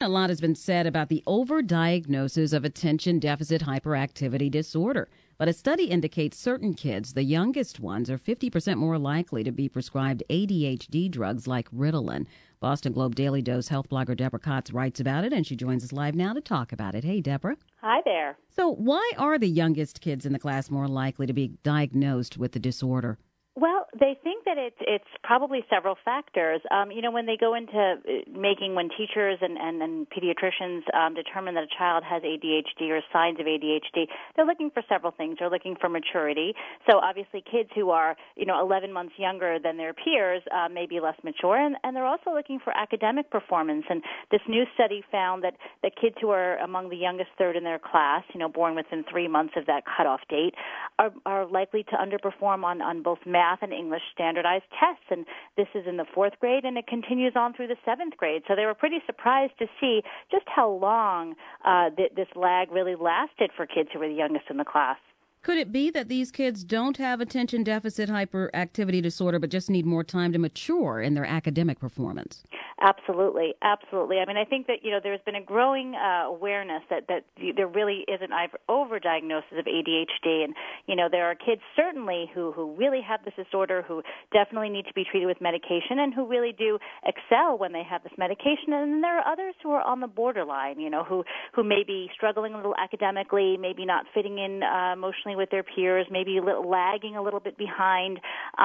A lot has been said about the overdiagnosis of attention deficit hyperactivity disorder. But a study indicates certain kids, the youngest ones, are 50% more likely to be prescribed ADHD drugs like Ritalin. Boston Globe Daily Dose health blogger Deborah Kotz writes about it, and she joins us live now to talk about it. Hey, Deborah. Hi there. So why are the youngest kids in the class more likely to be diagnosed with the disorder? Well, they think that it's probably several factors. When they go into when teachers and pediatricians determine that a child has ADHD or signs of ADHD, they're looking for several things. They're looking for maturity. So obviously kids who are, 11 months younger than their peers may be less mature. And they're also looking for academic performance. And this new study found that kids who are among the youngest third in their class, born within 3 months of that cutoff date, are likely to underperform on both math and English standardized tests, and this is in the 4th grade, and it continues on through the 7th grade. So they were pretty surprised to see just how long this lag really lasted for kids who were the youngest in the class. Could it be that these kids don't have attention deficit hyperactivity disorder, but just need more time to mature in their academic performance? Absolutely. I mean, I think that, there's been a growing awareness that there really is an overdiagnosis of ADHD. And, there are kids certainly who really have this disorder, who definitely need to be treated with medication and who really do excel when they have this medication. And then there are others who are on the borderline, who may be struggling a little academically, maybe not fitting in emotionally with their peers, maybe lagging a little bit behind.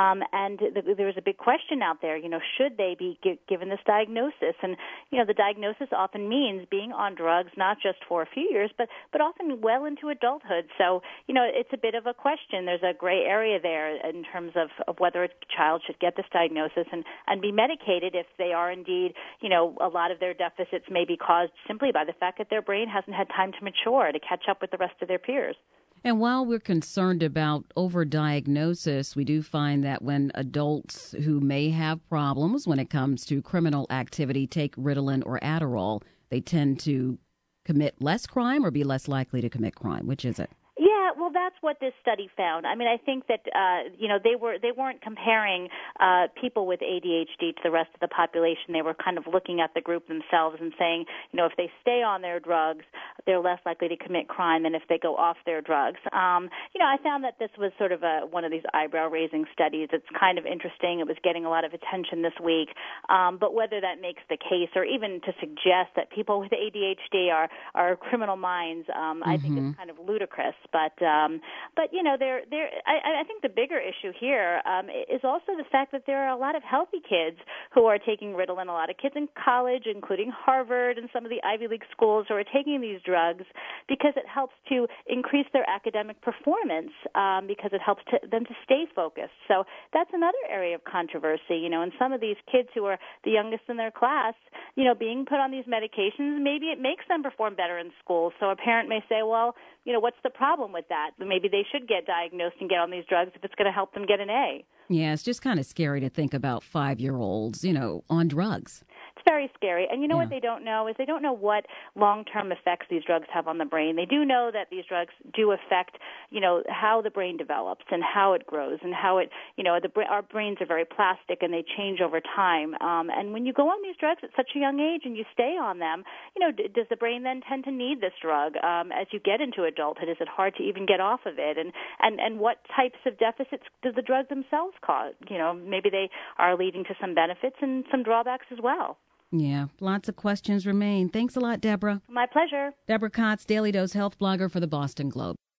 And there's a big question out there, should they be given this diagnosis? And, the diagnosis often means being on drugs, not just for a few years, but often well into adulthood. So, it's a bit of a question. There's a gray area there in terms of whether a child should get this diagnosis and be medicated if they are indeed, a lot of their deficits may be caused simply by the fact that their brain hasn't had time to mature to catch up with the rest of their peers. And while we're concerned about overdiagnosis, we do find that when adults who may have problems when it comes to criminal activity take Ritalin or Adderall, they tend to commit less crime or be less likely to commit crime. Which is it? Yeah, well, that's what this study found. I mean, I think that they weren't comparing people with ADHD to the rest of the population. They were kind of looking at the group themselves and saying, if they stay on their drugs, they're less likely to commit crime than if they go off their drugs. I found that this was sort of one of these eyebrow-raising studies. It's kind of interesting. It was getting a lot of attention this week. But whether that makes the case or even to suggest that people with ADHD are criminal minds, I think is kind of ludicrous. But I think the bigger issue here is also the fact that there are a lot of healthy kids who are taking Ritalin, a lot of kids in college, including Harvard and some of the Ivy League schools, who are taking these drugs because it helps to increase their academic performance, because it helps them to stay focused. So that's another area of controversy. And some of these kids who are the youngest in their class, being put on these medications, maybe it makes them perform better in school. So a parent may say, well, what's the problem with that? Maybe they should get diagnosed and get on these drugs if it's going to help them get an A. Yeah, it's just kind of scary to think about 5-year-olds, on drugs. It's very scary. And what they don't know is they don't know what long-term effects these drugs have on the brain. They do know that these drugs do affect, how the brain develops and how it grows and how it, our brains are very plastic and they change over time. And when you go on these drugs at such a young age and you stay on them, does the brain then tend to need this drug as you get into adulthood? Is it hard to even get off of it? And what types of deficits do the drugs themselves cause? Maybe they are leading to some benefits and some drawbacks as well. Yeah, lots of questions remain. Thanks a lot, Deborah. My pleasure. Deborah Kotz, Daily Dose health blogger for the Boston Globe.